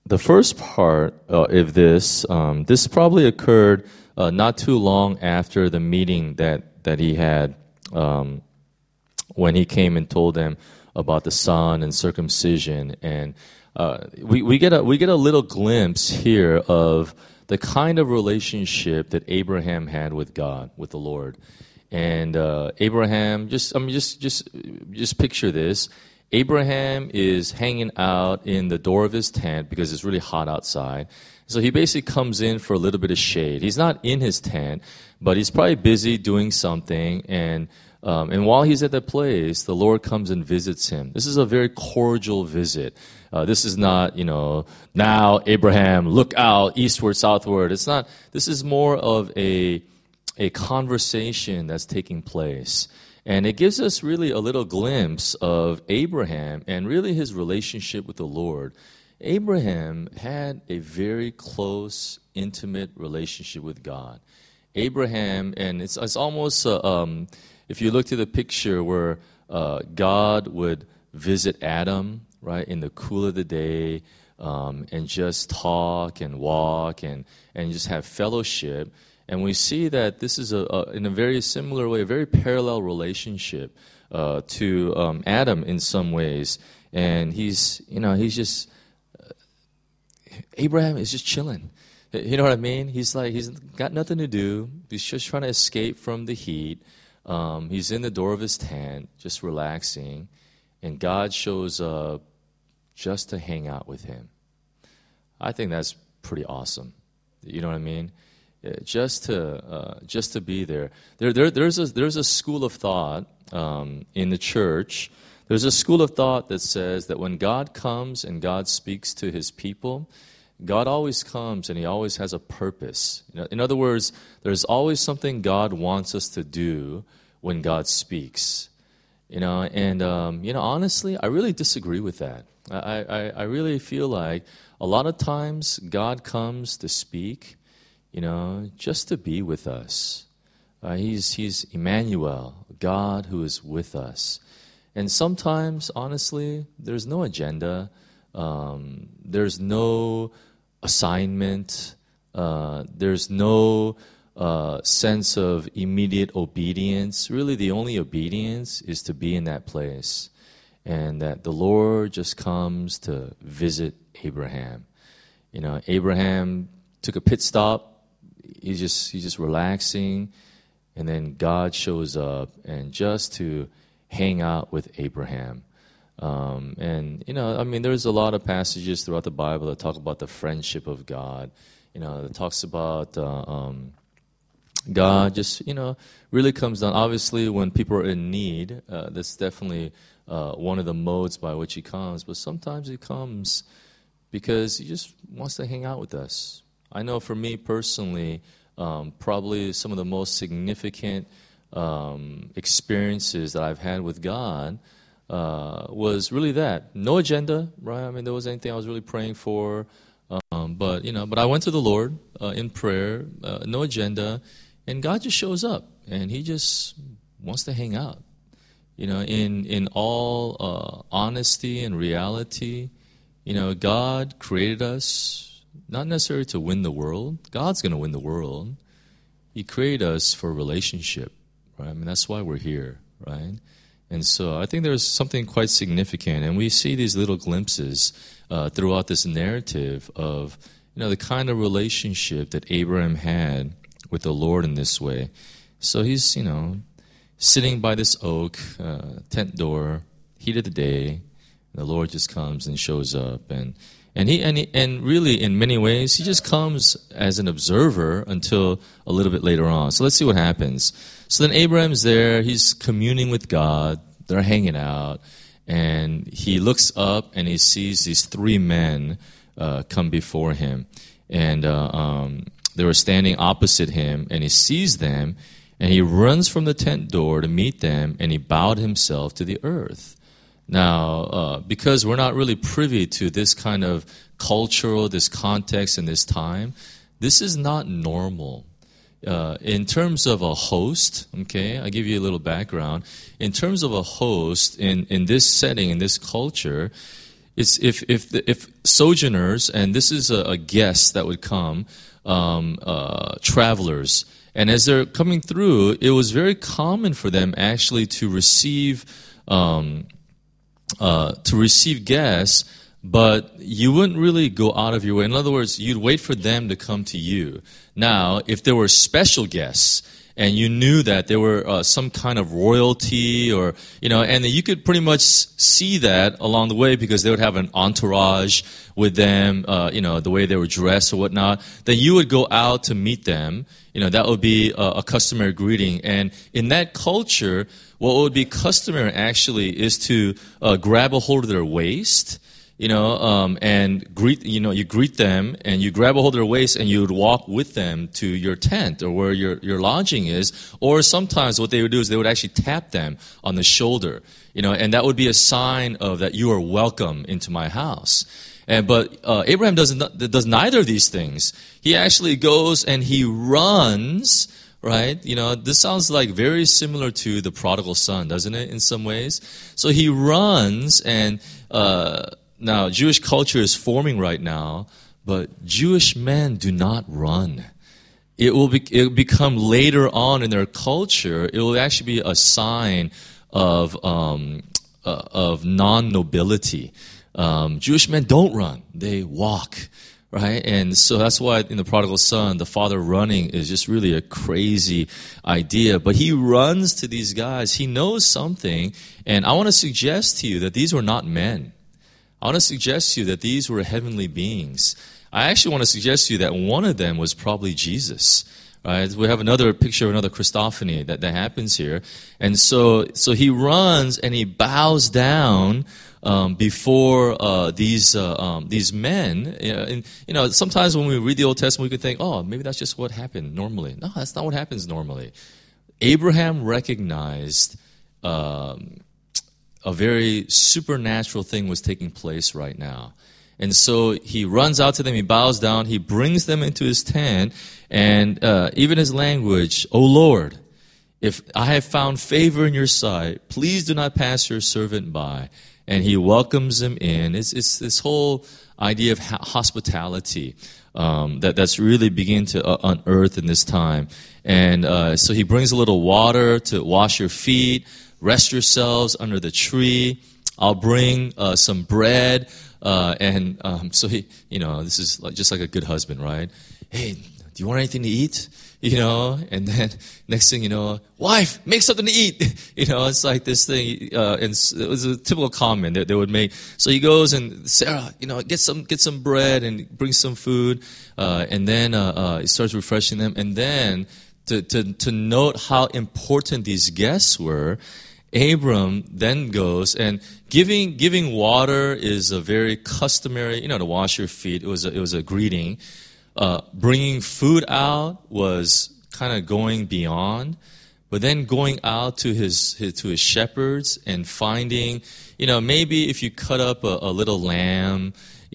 the first part of this probably occurred not too long after the meeting that he had when he came and told them about the son and circumcision, and we get a little glimpse here of the kind of relationship that Abraham had with God, with the Lord. And Abraham, just picture this. Abraham is hanging out in the door of his tent because it's really hot outside. So he basically comes in for a little bit of shade. He's not in his tent, but he's probably busy doing something. And while he's at that place, the Lord comes and visits him. This is a very cordial visit. This is not, now Abraham, look out, eastward, southward. It's not. This is more of a conversation that's taking place. And it gives us really a little glimpse of Abraham and really his relationship with the Lord. Abraham had a very close, intimate relationship with God. Abraham, and it's almost, if you look to the picture where God would visit Adam, right, in the cool of the day, and just talk and walk and just have fellowship. And we see that this is, in a very similar way, a very parallel relationship to Adam in some ways. And Abraham is just chilling. You know what I mean? He's got nothing to do. He's just trying to escape from the heat. He's in the door of his tent, just relaxing. And God shows up just to hang out with him. I think that's pretty awesome. You know what I mean? Just to be there. There's a school of thought in the church. There's a school of thought that says that when God comes and God speaks to his people, God always comes and he always has a purpose. In other words, there's always something God wants us to do when God speaks. Honestly, I really disagree with that. I really feel like a lot of times God comes to speak, just to be with us. He's Emmanuel, God who is with us. And sometimes, honestly, there's no agenda. There's no assignment. There's no sense of immediate obedience. Really, the only obedience is to be in that place. And that the Lord just comes to visit Abraham. Abraham took a pit stop. He's just relaxing, and then God shows up and just to hang out with Abraham. There's a lot of passages throughout the Bible that talk about the friendship of God. That talks about God just really comes down. Obviously, when people are in need, that's definitely one of the modes by which He comes. But sometimes He comes because He just wants to hang out with us. I know for me personally, probably some of the most significant experiences that I've had with God was really that. No agenda, right? I mean, there wasn't anything I was really praying for. But I went to the Lord in prayer, no agenda, and God just shows up, and He just wants to hang out. In all honesty and reality, God created us not necessarily to win the world. God's going to win the world. He created us for a relationship, right? I mean, that's why we're here, right? And so I think there's something quite significant, and we see these little glimpses throughout this narrative of, the kind of relationship that Abraham had with the Lord in this way. So he's, sitting by this oak, tent door, heat of the day, and the Lord just comes and shows up, and really, in many ways, He just comes as an observer until a little bit later on. So let's see what happens. So then Abraham's there. He's communing with God. They're hanging out. And he looks up and he sees these three men come before him. And they were standing opposite him. And he sees them. And he runs from the tent door to meet them. And he bowed himself to the earth. Now, because we're not really privy to this kind of cultural, this context, and this time, this is not normal. In terms of a host, okay, I'll give you a little background. In terms of a host, in this setting, in this culture, It's if sojourners, and this is a guest that would come, travelers, and as they're coming through, it was very common for them actually to receive guests, but you wouldn't really go out of your way. In other words, you'd wait for them to come to you. Now, if there were special guests, and you knew that there were some kind of royalty, or and you could pretty much see that along the way because they would have an entourage with them, the way they were dressed or whatnot. Then you would go out to meet them. That would be a customary greeting. And in that culture, what would be customary actually is to grab a hold of their waist. And you greet them, and you grab a hold of their waist, and you would walk with them to your tent or where your lodging is. Or sometimes what they would do is they would actually tap them on the shoulder, and that would be a sign of that you are welcome into my house. But Abraham does neither of these things. He actually goes and he runs. Right? This sounds like very similar to the prodigal son, doesn't it, in some ways? So he runs, and now, Jewish culture is forming right now, but Jewish men do not run. It will become later on in their culture. It will actually be a sign of non-nobility. Jewish men don't run; they walk, right? And so that's why in the prodigal son, the father running is just really a crazy idea. But he runs to these guys. He knows something, and I want to suggest to you that these were not men. I want to suggest to you that these were heavenly beings. I actually want to suggest to you that one of them was probably Jesus. Right? We have another picture of another Christophany that happens here. And so he runs and he bows down before these men. And sometimes when we read the Old Testament, we could think, oh, maybe that's just what happened normally. No, that's not what happens normally. Abraham recognized a very supernatural thing was taking place right now. And so he runs out to them, he bows down, he brings them into his tent, and even his language, "O Lord, if I have found favor in your sight, please do not pass your servant by." And he welcomes them in. It's this whole idea of hospitality that's really beginning to unearth in this time. And so he brings a little water to wash your feet. Rest yourselves under the tree. I'll bring some bread. So he, this is just like a good husband, right? Hey, do you want anything to eat? And then next thing you know, wife, make something to eat. It's like this thing. And it was a typical comment that they would make. So he goes and Sarah, get some bread and bring some food. And then he starts refreshing them. And then to note how important these guests were, Abram then goes, and giving water is a very customary, to wash your feet. It was a greeting. Bringing food out was kind of going beyond, but then going out to his shepherds and finding, maybe if you cut up a little lamb,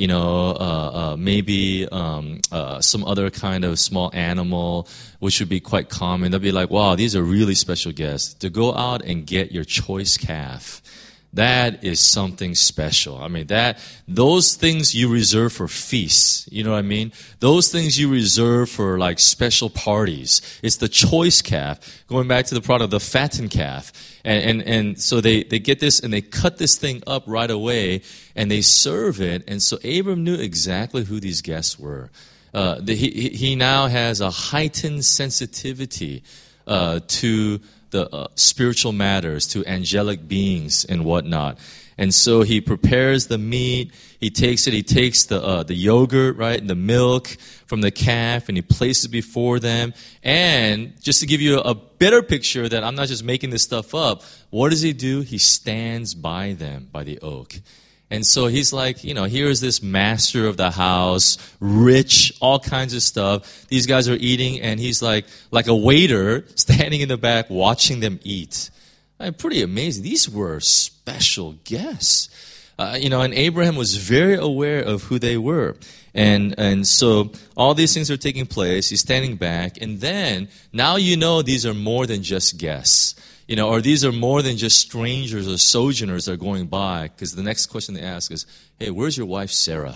maybe some other kind of small animal, which would be quite common. They'll be like, wow, these are really special guests. To go out and get your choice calf, that is something special. I mean, those things you reserve for feasts. You know what I mean? Those things you reserve for like special parties. It's the choice calf. Going back to the product, the fattened calf. And so they get this and they cut this thing up right away and they serve it. And so Abram knew exactly who these guests were. He now has a heightened sensitivity to the spiritual matters, to angelic beings and whatnot. And so he prepares the meat. He takes the yogurt, right, and the milk from the calf, and he places it before them. And just to give you a better picture that I'm not just making this stuff up, what does he do? He stands by them, by the oak. And so he's like, here's this master of the house, rich, all kinds of stuff. These guys are eating, and he's like a waiter standing in the back watching them eat. Pretty amazing. These were special guests. And Abraham was very aware of who they were. And so all these things are taking place. He's standing back. And then, now these are more than just guests. or these are more than just strangers or sojourners that are going by, because the next question they ask is, hey, where's your wife Sarah?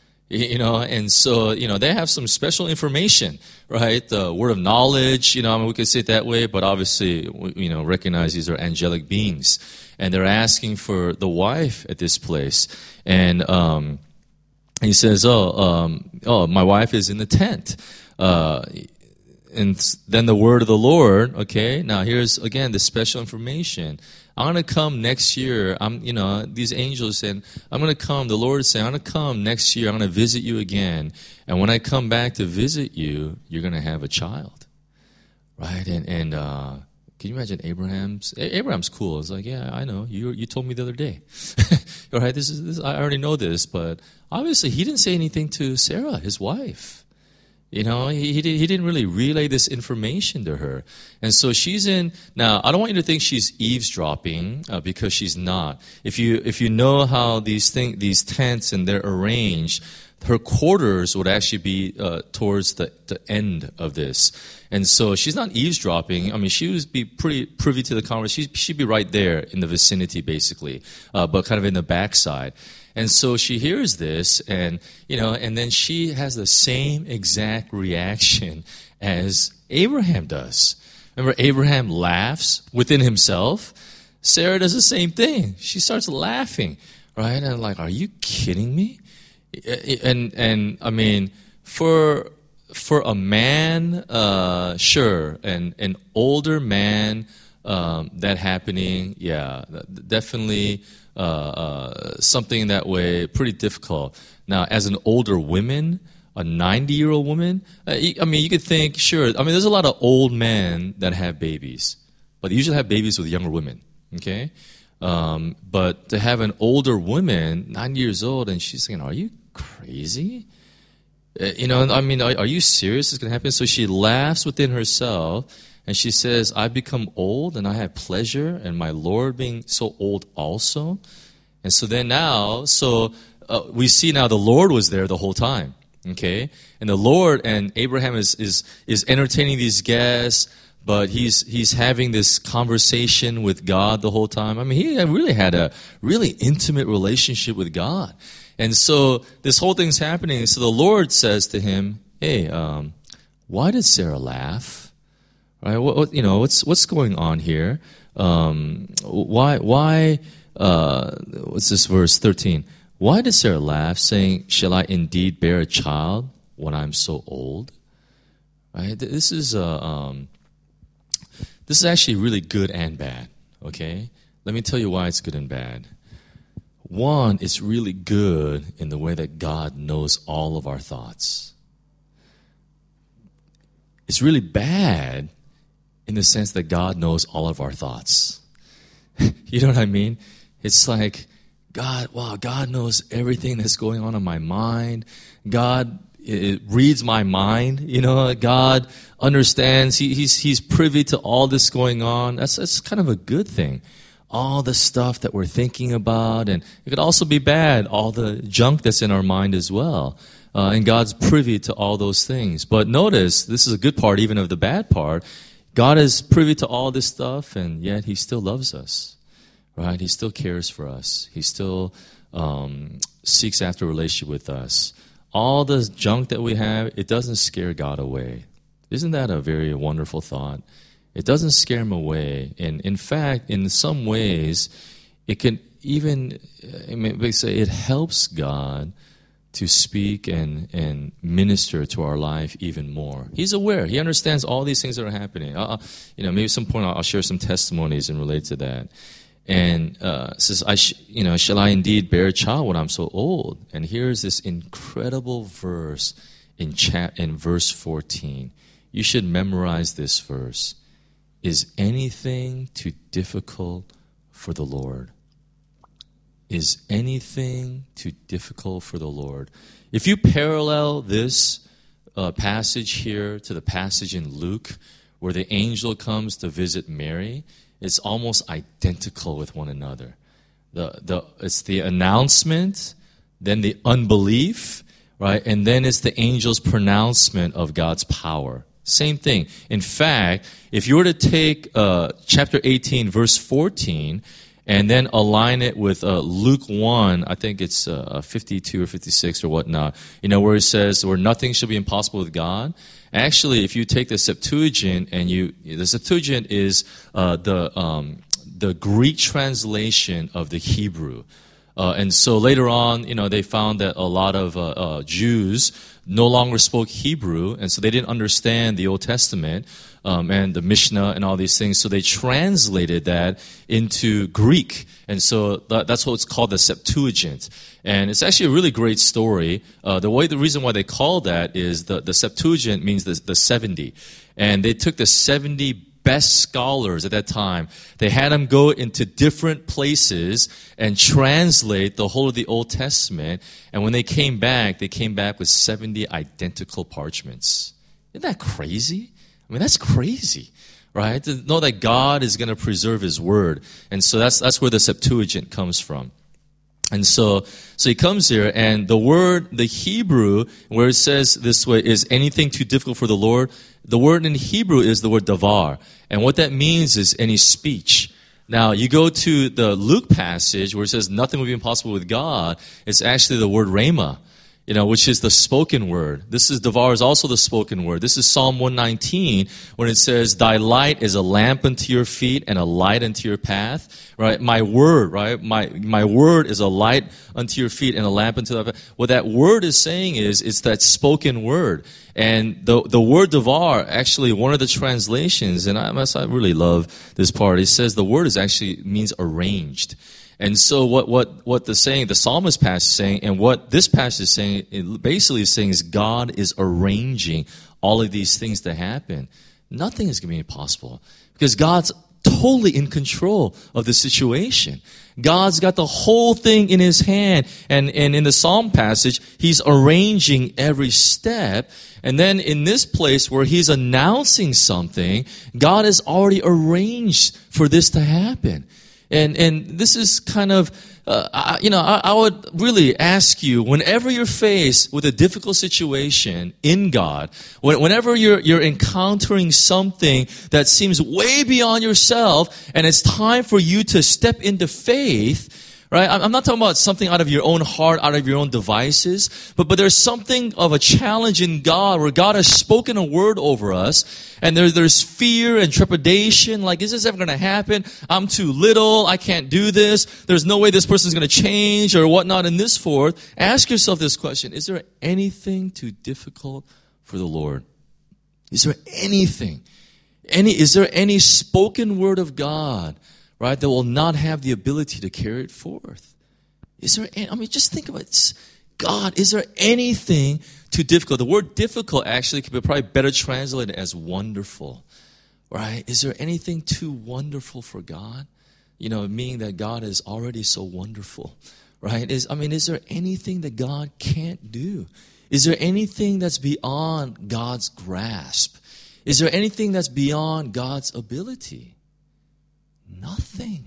And so, they have some special information, right? The word of knowledge, we could say it that way, but obviously, recognize these are angelic beings. And they're asking for the wife at this place. And he says, my wife is in the tent. And then the word of the Lord, okay, now here's, again, the special information. I'm going to come next year. These angels saying, I'm going to come. The Lord is saying, I'm going to come next year. I'm going to visit you again. And when I come back to visit you, you're going to have a child. Right? And can you imagine Abraham's cool. It's like, yeah, I know. You told me the other day. All right, this I already know this. But obviously, he didn't say anything to Sarah, his wife. He didn't really relay this information to her. And so she's in, now I don't want you to think she's eavesdropping, because she's not. If you know how these tents and they're arranged, her quarters would actually be towards the end of this. And so she's not eavesdropping. I mean, she would be pretty privy to the conversation. She'd be right there in the vicinity, basically, but kind of in the backside. And so she hears this, and then she has the same exact reaction as Abraham does. Remember, Abraham laughs within himself. Sarah does the same thing. She starts laughing, right? And I'm like, are you kidding me? And I mean, for a man, sure, and an older man, that happening, yeah, definitely. Something that way, pretty difficult. Now, as an older woman, a 90-year-old woman, you could think, sure, there's a lot of old men that have babies, but they usually have babies with younger women, okay? But to have an older woman, 90 years old, and she's saying, are you crazy? Are you serious it's going to happen? So she laughs within herself, and she says, I've become old, and I have pleasure, and my Lord being so old also. And so then now, we see now the Lord was there the whole time, okay? And the Lord and Abraham is entertaining these guests, but he's having this conversation with God the whole time. I mean, he really had a really intimate relationship with God. And so this whole thing's happening. So the Lord says to him, hey, why did Sarah laugh? Right? What's going on here? Why? What's this verse 13? Why did Sarah laugh, saying, "Shall I indeed bear a child when I'm so old?" Right? This is actually really good and bad. Okay, let me tell you why it's good and bad. One, it's really good in the way that God knows all of our thoughts. It's really bad in the sense that God knows all of our thoughts. You know what I mean? It's like, God knows everything that's going on in my mind. God reads my mind. God understands. He's privy to all this going on. That's kind of a good thing. All the stuff that we're thinking about, and it could also be bad, all the junk that's in our mind as well. And God's privy to all those things. But notice, this is a good part even of the bad part. God is privy to all this stuff, and yet He still loves us, right? He still cares for us. He still seeks after a relationship with us. All the junk that we have, it doesn't scare God away. Isn't that a very wonderful thought? It doesn't scare Him away. And in fact, in some ways, it can even, it helps God to speak and minister to our life even more. He's aware. He understands all these things that are happening. Maybe at some point I'll share some testimonies and relate to that. And says, shall I indeed bear a child when I'm so old? And here's this incredible verse in verse 14. You should memorize this verse. Is anything too difficult for the Lord? Is anything too difficult for the Lord? If you parallel this passage here to the passage in Luke where the angel comes to visit Mary, it's almost identical with one another. It's the announcement, then the unbelief, right? And then it's the angel's pronouncement of God's power. Same thing. In fact, if you were to take chapter 18, verse 14, and then align it with Luke 1, I think it's 52 or 56 or whatnot, where it says, where nothing shall be impossible with God. Actually, if you take the Septuagint, and the Septuagint is the Greek translation of the Hebrew. And so later on, they found that a lot of Jews no longer spoke Hebrew, and so they didn't understand the Old Testament and the Mishnah and all these things. So they translated that into Greek, and so that's what's called the Septuagint. And it's actually a really great story. The reason why they call that is the Septuagint means the 70, and they took the 70 best scholars at that time. They had them go into different places and translate the whole of the Old Testament. And when they came back with 70 identical parchments. Isn't that crazy? I mean, that's crazy, right? To know that God is going to preserve His Word. And so that's where the Septuagint comes from. And so he comes here, and the word, the Hebrew, where it says this way, is anything too difficult for the Lord? The word in Hebrew is the word davar. And what that means is any speech. Now, you go to the Luke passage where it says nothing will be impossible with God. It's actually the word rhema, which is the spoken word. Davar is also the spoken word. This is Psalm 119 when it says, thy light is a lamp unto your feet and a light unto your path. Right? My word, right? My word is a light unto your feet and a lamp unto the path. What that word is saying is, it's that spoken word. And the word davar, actually, one of the translations, and I really love this part, it says the word means arranged. And so what the psalmist passage is saying, and what this passage is saying, it basically is saying is God is arranging all of these things to happen. Nothing is going to be impossible because God's totally in control of the situation. God's got the whole thing in His hand. And in the Psalm passage, He's arranging every step. And then in this place where He's announcing something, God has already arranged for this to happen. And this is kind of, I would really ask you, whenever you're faced with a difficult situation in God, whenever you're encountering something that seems way beyond yourself, and it's time for you to step into faith, right? I'm not talking about something out of your own heart, out of your own devices, but there's something of a challenge in God where God has spoken a word over us, and there's fear and trepidation, like, is this ever going to happen? I'm too little, I can't do this, there's no way this person's going to change, or whatnot, and this forth. Ask yourself this question: is there anything too difficult for the Lord? Is there anything? Is there any spoken word of God, right, that will not have the ability to carry it forth? Is there just think about it. God, is there anything too difficult? The word difficult actually could be probably better translated as wonderful, right? Is there anything too wonderful for God? Meaning that God is already so wonderful, right? Is there anything that God can't do? Is there anything that's beyond God's grasp? Is there anything that's beyond God's ability? Nothing.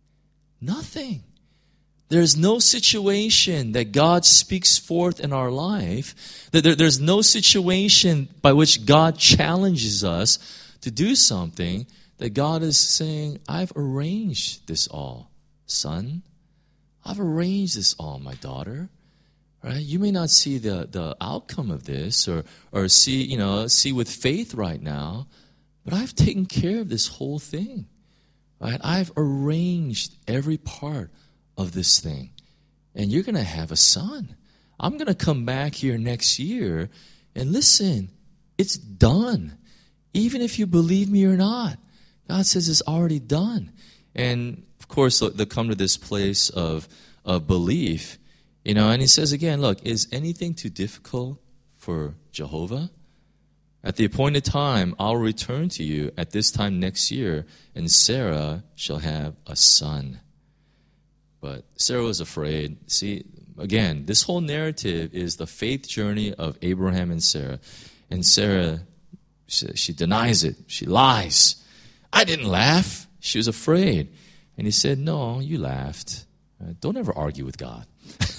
There's no situation that God speaks forth in our life. There's no situation by which God challenges us to do something that God is saying, I've arranged this all, son. I've arranged this all, my daughter. Right? You may not see the outcome of this or see with faith right now, but I've taken care of this whole thing. Right? I've arranged every part of this thing. And you're going to have a son. I'm going to come back here next year, and listen, it's done. Even if you believe me or not, God says it's already done. And of course, they come to this place of belief, and He says again, look, is anything too difficult for Jehovah? At the appointed time, I'll return to you at this time next year, and Sarah shall have a son. But Sarah was afraid. See, again, this whole narrative is the faith journey of Abraham and Sarah. And Sarah, she denies it. She lies. I didn't laugh. She was afraid. And He said, no, you laughed. Don't ever argue with God.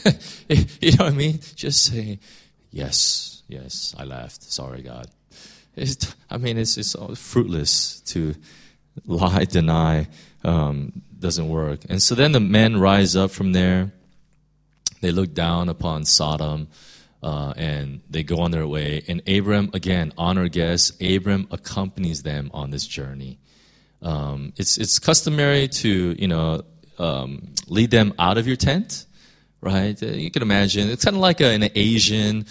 You know what I mean? Just say, yes, I laughed. Sorry, God. It's all fruitless to lie, deny, doesn't work. And so then the men rise up from there. They look down upon Sodom, and they go on their way. And Abram, again, honor guests, Abram accompanies them on this journey. It's customary to, lead them out of your tent, right? You can imagine. It's kind of like an Asian,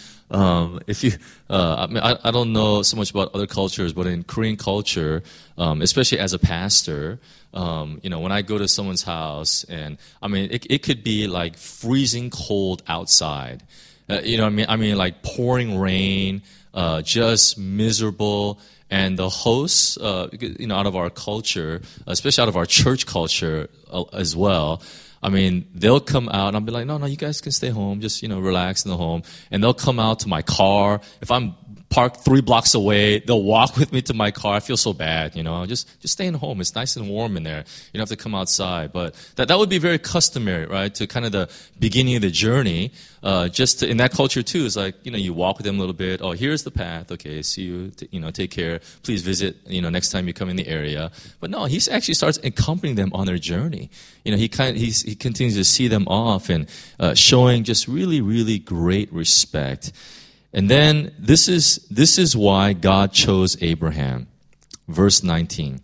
I don't know so much about other cultures, but in Korean culture, especially as a pastor, when I go to someone's house, and it could be like freezing cold outside, like pouring rain, just miserable. And the hosts, out of our culture, especially out of our church culture as well, they'll come out, and I'll be like, no, you guys can stay home, just, relax in the home. And they'll come out to my car. If I'm parked 3 blocks away, they'll walk with me to my car. I feel so bad, just stay in home. It's nice and warm in there. You don't have to come outside. But that would be very customary, right, to kind of the beginning of the journey. In that culture, too, is like, you walk with them a little bit. Oh, here's the path. Okay, see you. Take care. Please visit, next time you come in the area. But no, he actually starts accompanying them on their journey. He continues to see them off and showing just really, really great respect. And then this is why God chose Abraham. Verse 19.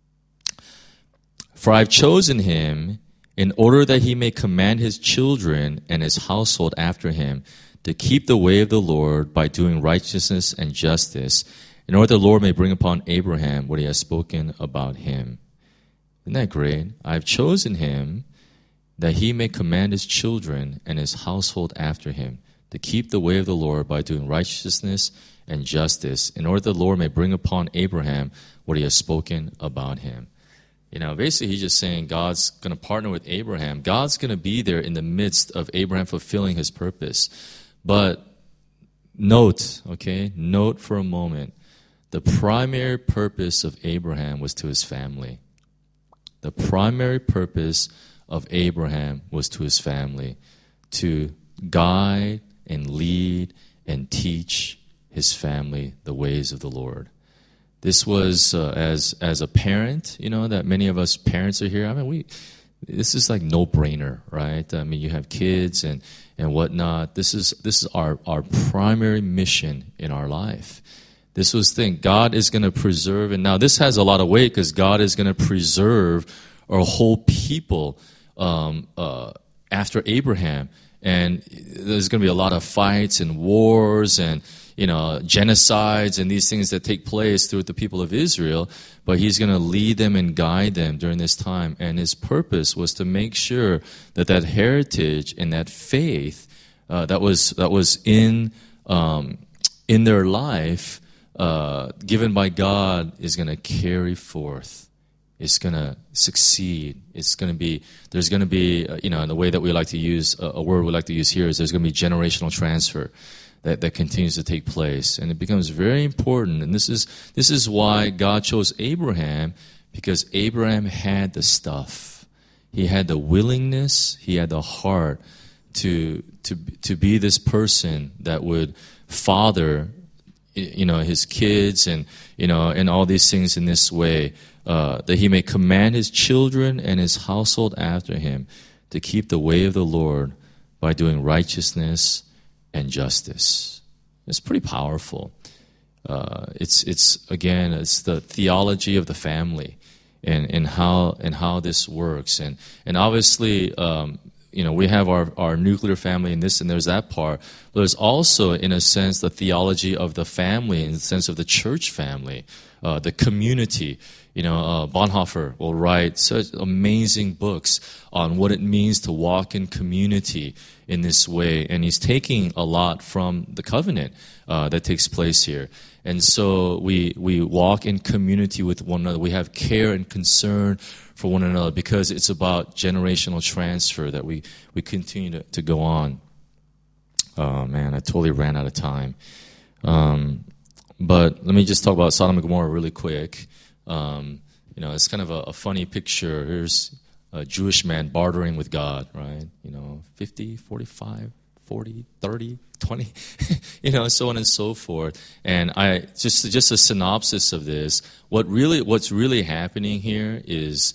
For I've chosen him in order that he may command his children and his household after him to keep the way of the Lord by doing righteousness and justice, in order that the Lord may bring upon Abraham what he has spoken about him. Isn't that great? I've chosen him that he may command his children and his household after him to keep the way of the Lord by doing righteousness and justice, in order that the Lord may bring upon Abraham what he has spoken about him. Basically he's just saying God's going to partner with Abraham. God's going to be there in the midst of Abraham fulfilling his purpose. But note for a moment, the primary purpose of Abraham was to his family. The primary purpose of Abraham was to his family, to guide and lead and teach his family the ways of the Lord. This was, as a parent, that many of us parents are here. This is like no-brainer, right? You have kids and whatnot. This is our primary mission in our life. This was the thing. God is going to preserve, and now this has a lot of weight because God is going to preserve a whole people after Abraham. And there's going to be a lot of fights and wars and, genocides and these things that take place through the people of Israel. But he's going to lead them and guide them during this time. And his purpose was to make sure that heritage and that faith that was in their life, given by God, is going to carry forth. It's going to succeed. There's going to be, in the way that we like to use, a word we like to use here is there's going to be generational transfer that continues to take place. And it becomes very important. And this is why God chose Abraham, because Abraham had the stuff. He had the willingness, he had the heart to be this person that would father, his kids and all these things in this way. That he may command his children and his household after him to keep the way of the Lord by doing righteousness and justice. It's pretty powerful. It's the theology of the family and how this works. And obviously, we have our nuclear family and this and there's that part. But there's also, in a sense, the theology of the family in the sense of the church family, the community. Bonhoeffer will write such amazing books on what it means to walk in community in this way. And he's taking a lot from the covenant that takes place here. And so we walk in community with one another. We have care and concern for one another because it's about generational transfer that we continue to go on. Oh, man, I totally ran out of time. But let me just talk about Sodom and Gomorrah really quick. It's kind of a funny picture. Here's a Jewish man bartering with God, right? 50, 45, 40, 30, 20, so on and so forth. And I just a synopsis of this. What's really happening here is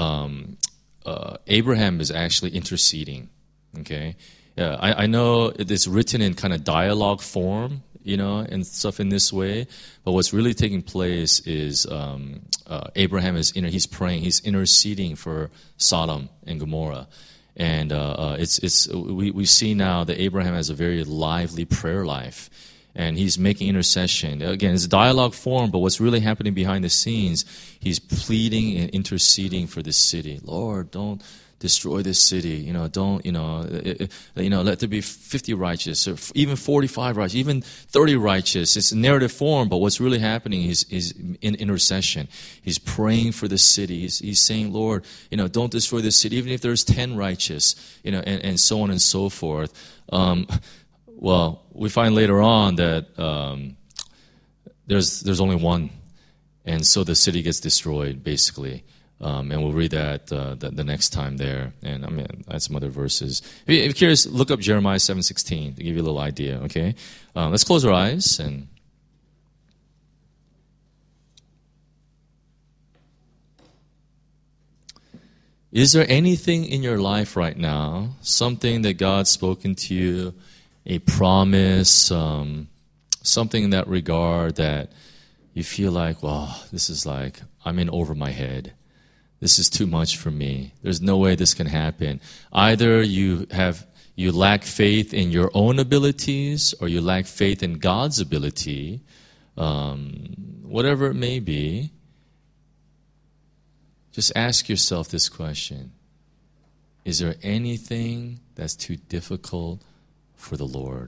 Abraham is actually interceding. Okay, I know it's written in kind of dialogue form, and stuff in this way. But what's really taking place is Abraham he's praying, he's interceding for Sodom and Gomorrah. And we see now that Abraham has a very lively prayer life, and he's making intercession. Again, it's dialogue form, but what's really happening behind the scenes, he's pleading and interceding for this city. Lord, don't destroy this city. Don't let there be 50 righteous, or even 45 righteous, even 30 righteous. It's narrative form, but what's really happening is in intercession. He's praying for the city. He's saying, Lord, don't destroy this city, even if there's 10 righteous, and so on and so forth. Well, we find later on that there's only one, and so the city gets destroyed, basically. And we'll read that the next time there. And I had some other verses. If you're curious, look up Jeremiah 7:16 to give you a little idea, okay? Let's close our eyes. And is there anything in your life right now, something that God's spoken to you, a promise, something in that regard that you feel like, wow, this is like, I'm in over my head. This is too much for me. There's no way this can happen. Either you lack faith in your own abilities, or you lack faith in God's ability, whatever it may be. Just ask yourself this question. Is there anything that's too difficult for the Lord?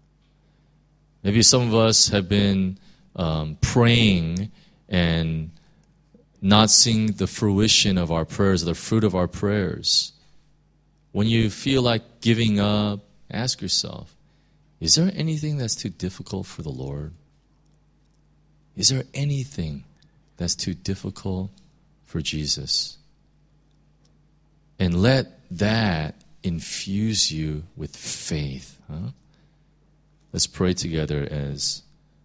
Maybe some of us have been praying and not seeing the fruition of our prayers, the fruit of our prayers. When you feel like giving up, ask yourself, is there anything that's too difficult for the Lord? Is there anything that's too difficult for Jesus? And let that infuse you with faith. Huh? Let's pray together as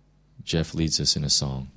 Jeff leads us in a song.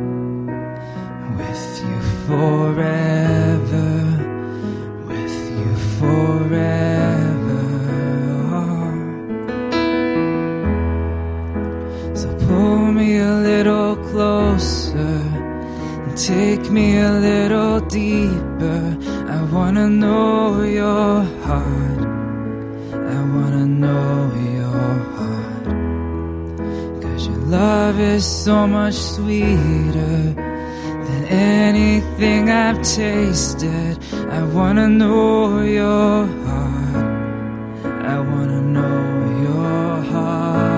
Forever with you Take me a little deeper. I wanna know your heart. I wanna know your heart. 'Cause your love is so much sweeter than anything I've tasted. I wanna know your heart. I wanna know your heart.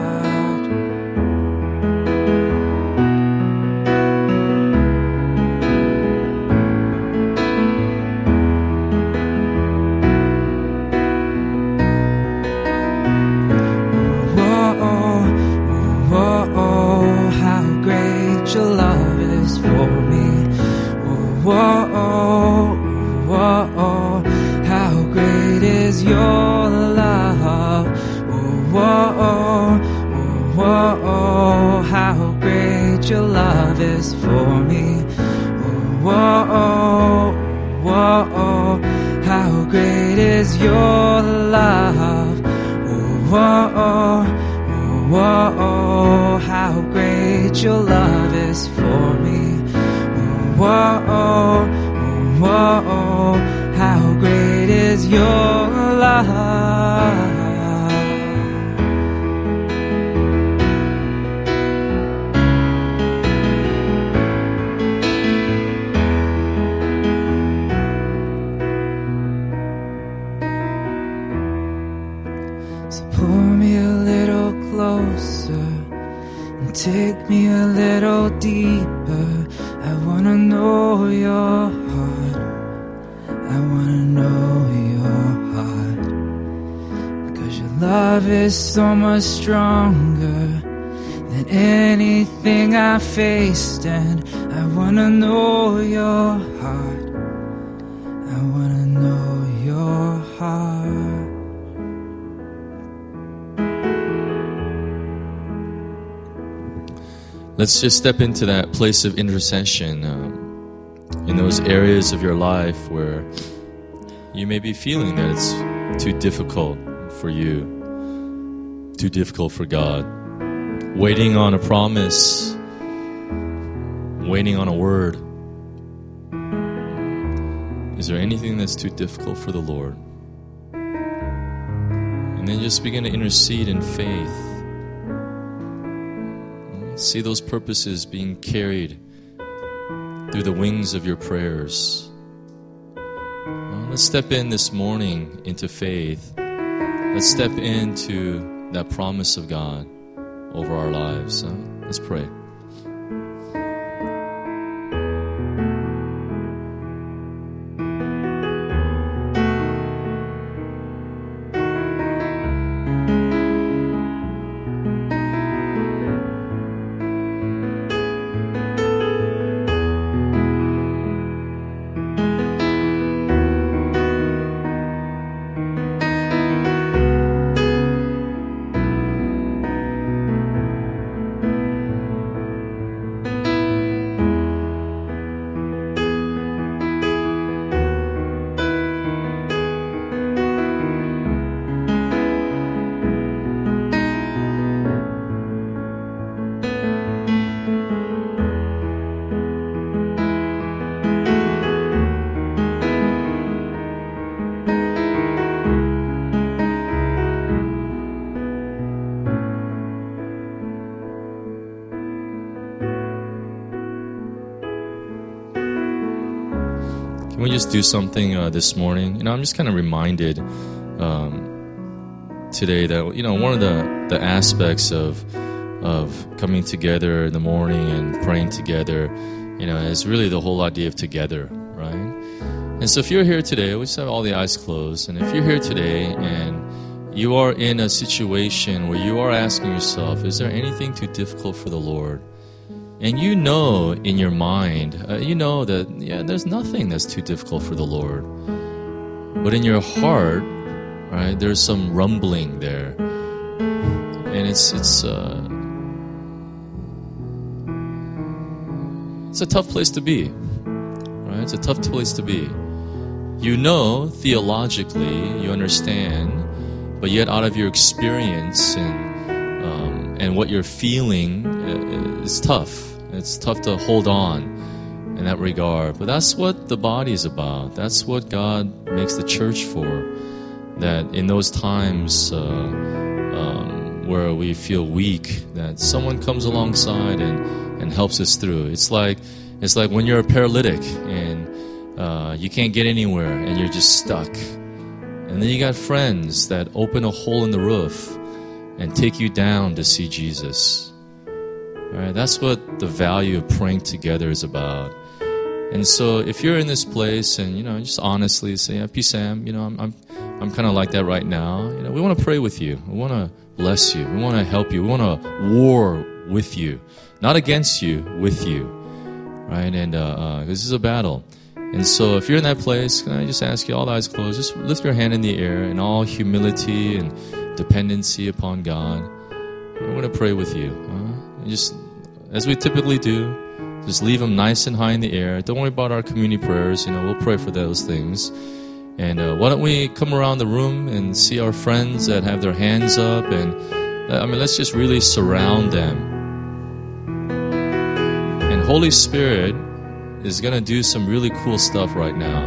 Your love is for me. Whoa, whoa, whoa, how great is your love. Whoa, whoa, how great your love is for me. Whoa, whoa, how great is your love. Whoa, whoa, how great your love is for me. Whoa, whoa, how great is your love. So pull me a little closer and take me a little deeper. I wanna know your heart. I wanna know your heart. 'Cause your love is so much stronger than anything I faced. And I wanna know your heart. I wanna know your heart. Let's just step into that place of intercession in those areas of your life where you may be feeling that it's too difficult for you, too difficult for God. Waiting on a promise, waiting on a word. Is there anything that's too difficult for the Lord? And then just begin to intercede in faith. See those purposes being carried through the wings of your prayers. Let's step in this morning into faith. Let's step into that promise of God over our lives. Let's pray. Can we just do something this morning? I'm just kind of reminded today that, one of the aspects of coming together in the morning and praying together, is really the whole idea of together, right? And so if you're here today, we just have all the eyes closed, and if you're here today and you are in a situation where you are asking yourself, is there anything too difficult for the Lord? And in your mind, that, there's nothing that's too difficult for the Lord. But in your heart, right, there's some rumbling there. And it's a tough place to be, right? It's a tough place to be. Theologically, you understand, but yet out of your experience and what you're feeling, it's tough. It's tough to hold on. in that regard. But that's what the body is about. That's what God makes the church for. That in those times where we feel weak, that someone comes alongside and helps us through. It's like when you're a paralytic and you can't get anywhere and you're just stuck. And then you got friends that open a hole in the roof and take you down to see Jesus. All right, that's what the value of praying together is about. And so if you're in this place and, just honestly say, yeah, P. Sam, I'm kind of like that right now. We want to pray with you. We want to bless you. We want to help you. We want to war with you. Not against you, with you. Right? And this is a battle. And so if you're in that place, can I just ask you, all eyes closed, just lift your hand in the air in all humility and dependency upon God. We're going to pray with you. Just as we typically do, just leave them nice and high in the air. Don't worry about our community prayers. We'll pray for those things. And why don't we come around the room and see our friends that have their hands up, and let's just really surround them. And Holy Spirit is going to do some really cool stuff right now.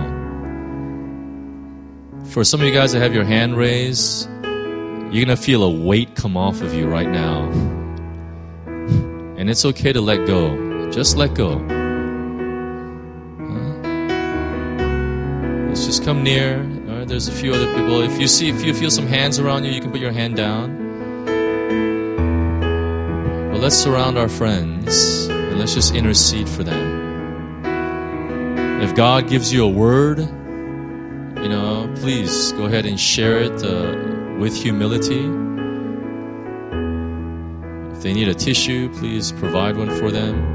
For some of you guys that have your hand raised, you're going to feel a weight come off of you right now. And it's okay to let go. Just let go. Let's just come near. All right, there's a few other people. If you feel some hands around you, you can put your hand down. But let's surround our friends and let's just intercede for them. If God gives you a word, please go ahead and share it with humility. If they need a tissue, please provide one for them.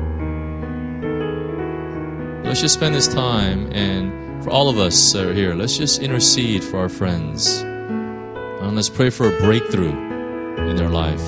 Let's just spend this time, and for all of us that are here, let's just intercede for our friends. And let's pray for a breakthrough in their life.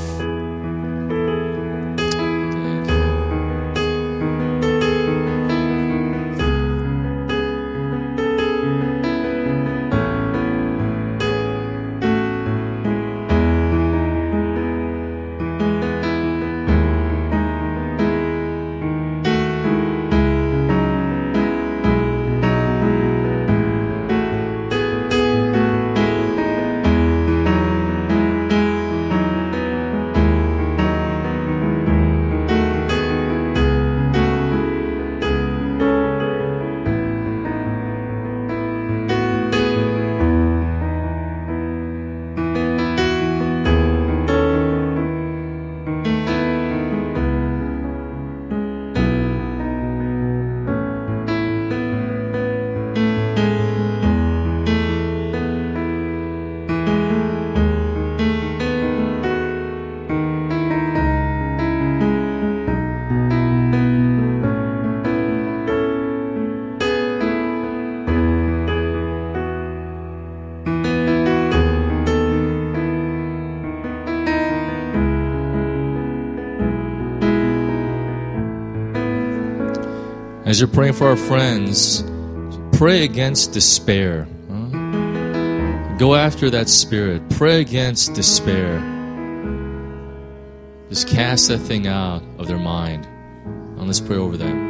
As you're praying for our friends, pray against despair. Go after that spirit. Pray against despair. Just cast that thing out of their mind. And let's pray over them.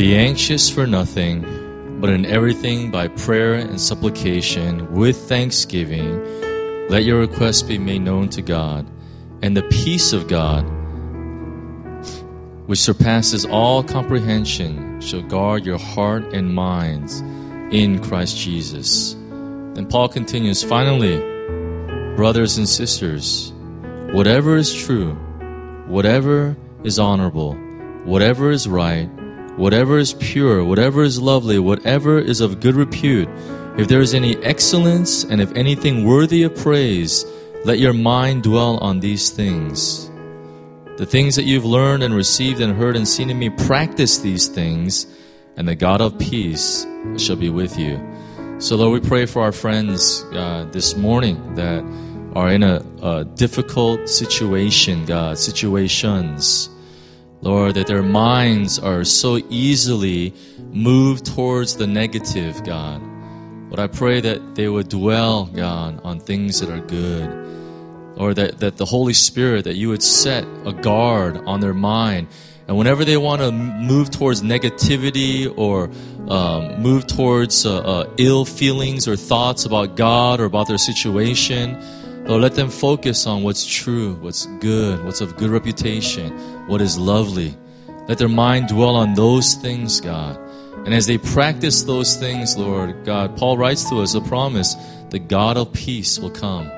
Be anxious for nothing, but in everything by prayer and supplication with thanksgiving, let your requests be made known to God, and the peace of God, which surpasses all comprehension, shall guard your heart and minds in Christ Jesus. Then Paul continues, finally, brothers and sisters, whatever is true, whatever is honorable, whatever is right, whatever is pure, whatever is lovely, whatever is of good repute, if there is any excellence and if anything worthy of praise, let your mind dwell on these things. The things that you've learned and received and heard and seen in me, practice these things, and the God of peace shall be with you. So Lord, we pray for our friends this morning that are in a difficult situation, God, situations. Lord, that their minds are so easily moved towards the negative, God. But I pray that they would dwell, God, on things that are good. Or that the Holy Spirit, that you would set a guard on their mind. And whenever they want to move towards negativity or move towards ill feelings or thoughts about God or about their situation, Lord, let them focus on what's true, what's good, what's of good reputation, what is lovely. Let their mind dwell on those things, God. And as they practice those things, Lord, God, Paul writes to us a promise, the God of peace will come.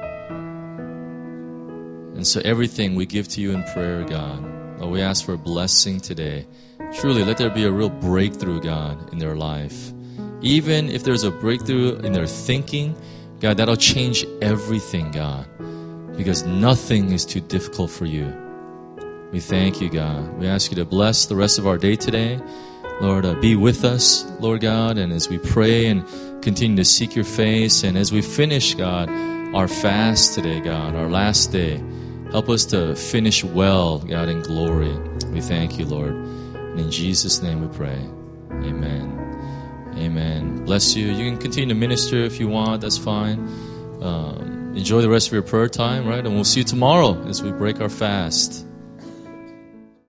And so everything we give to you in prayer, God. Lord, we ask for a blessing today. Truly, let there be a real breakthrough, God, in their life. Even if there's a breakthrough in their thinking, God, that'll change everything, God. Because nothing is too difficult for you. We thank you, God. We ask you to bless the rest of our day today. Lord, be with us, Lord God, and as we pray and continue to seek your face, and as we finish, God, our fast today, God, our last day, help us to finish well, God, in glory. We thank you, Lord. And in Jesus' name we pray. Amen. Amen. Bless you. You can continue to minister if you want. That's fine. Enjoy the rest of your prayer time, right? And we'll see you tomorrow as we break our fast.